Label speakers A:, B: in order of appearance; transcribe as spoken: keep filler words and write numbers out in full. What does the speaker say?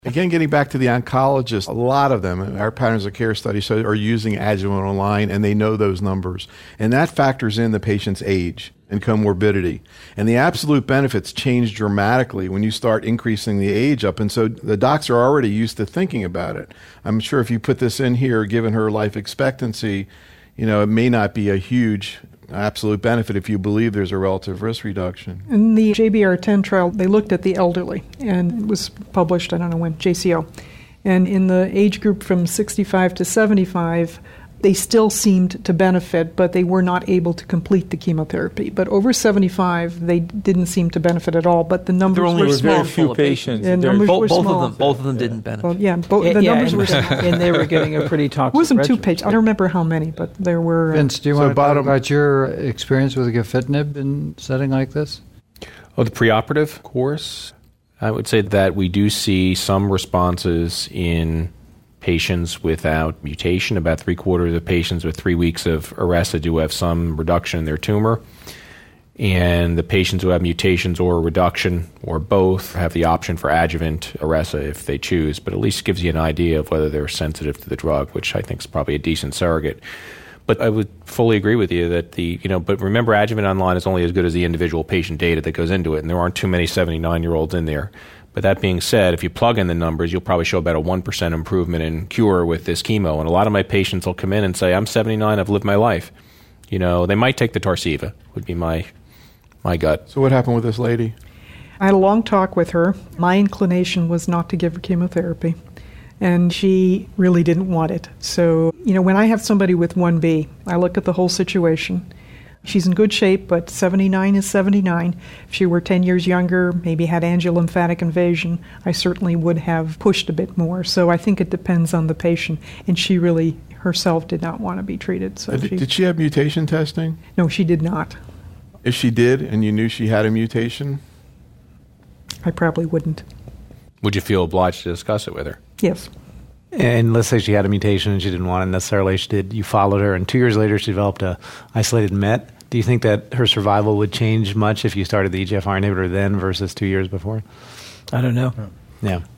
A: Again, getting back to the oncologist, a lot of them, our patterns of care study, so are using adjuvant online, and they know those numbers. And that factors in the patient's age and comorbidity. And the absolute benefits change dramatically when you start increasing the age up. And so the docs are already used to thinking about it. I'm sure if you put this in here, given her life expectancy, you know, it may not be a huge absolute benefit if you believe there's a relative risk reduction.
B: In the J B R ten trial, they looked at the elderly, and it was published, I don't know when, J C O. And in the age group from sixty-five to seventy-five, they still seemed to benefit, but they were not able to complete the chemotherapy. But over seventy-five, they didn't seem to benefit at all, but the numbers
C: there only
B: were
C: were
B: small.
C: very few patients.
B: The numbers
D: Bo-
B: were
D: both
B: small.
D: of them, both of them didn't benefit.
B: Well, yeah, bo-
D: Yeah,
B: the
D: yeah,
B: numbers
D: and-
B: were small.
C: And they were getting a pretty toxic
B: It wasn't two
C: regimen.
B: pages. I don't remember how many, but there were... Uh,
E: Vince, do you
A: So
E: want to talk
A: bottom-
E: about your experience with gefitinib in a setting like this?
F: Oh, the preoperative course, I would say that we do see some responses in patients without mutation. About three quarters of patients with three weeks of Iressa do have some reduction in their tumor. And the patients who have mutations or reduction or both have the option for adjuvant Iressa if they choose, but at least gives you an idea of whether they're sensitive to the drug, which I think is probably a decent surrogate. But I would fully agree with you that the, you know, but remember, adjuvant online is only as good as the individual patient data that goes into it, and there aren't too many seventy-nine-year-olds in there. But that being said, if you plug in the numbers, you'll probably show about a one percent improvement in cure with this chemo. And a lot of my patients will come in and say, I'm seventy-nine, I've lived my life. You know, they might take the Tarceva, would be my my gut.
A: So what happened with this lady?
B: I had a long talk with her. My inclination was not to give her chemotherapy, and she really didn't want it. So, you know, when I have somebody with one B, I look at the whole situation. She's in good shape, but seventy-nine is seventy-nine. If she were ten years younger, maybe had angiolymphatic invasion, I certainly would have pushed a bit more. So I think it depends on the patient, and she really herself did not want to be treated. So
A: Did,
B: she,
A: did she have mutation testing?
B: No, she did not.
A: If she did and you knew she had a mutation?
B: I probably wouldn't.
F: Would you feel obliged to discuss it with her?
B: Yes.
G: And let's say she had a mutation and she didn't want it necessarily. She did. You followed her, and two years later she developed a isolated M E T. Do you think that her survival would change much if you started the E G F R inhibitor then versus two years before?
D: I don't know.
G: Yeah.